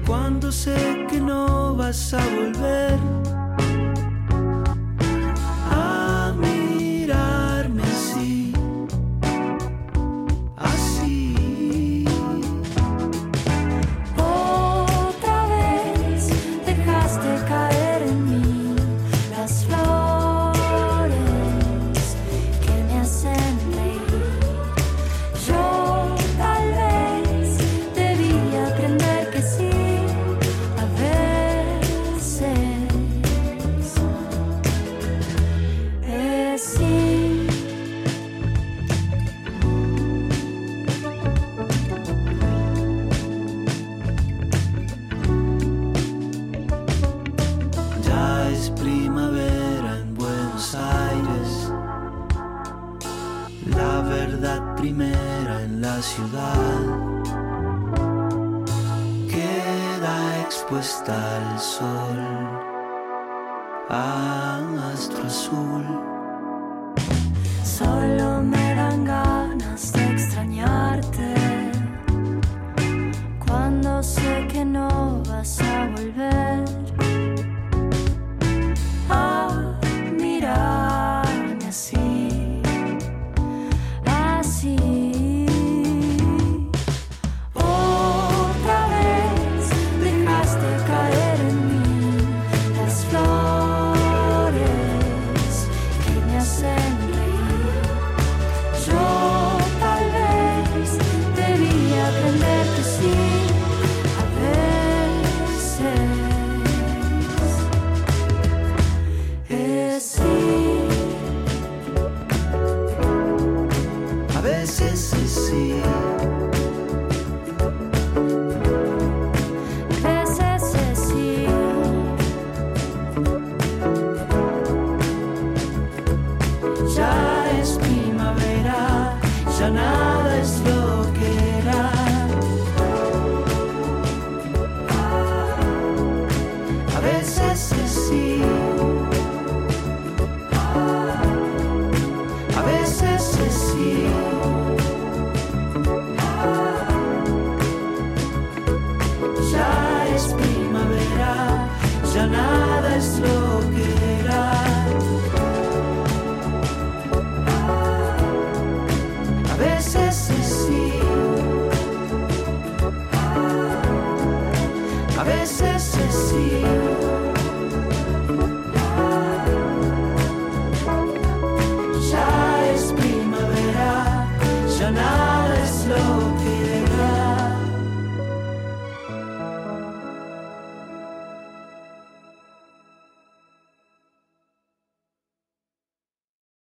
cuando sé que no vas a volver a mirarme así, así. Otra vez dejaste caer en mí las flores que me hacen reír. Yo tal vez debía aprender que sí, a veces es sí. Ya es primavera en Buenos Aires, la verdad primera en la ciudad queda expuesta al sol, a astro azul. Solo me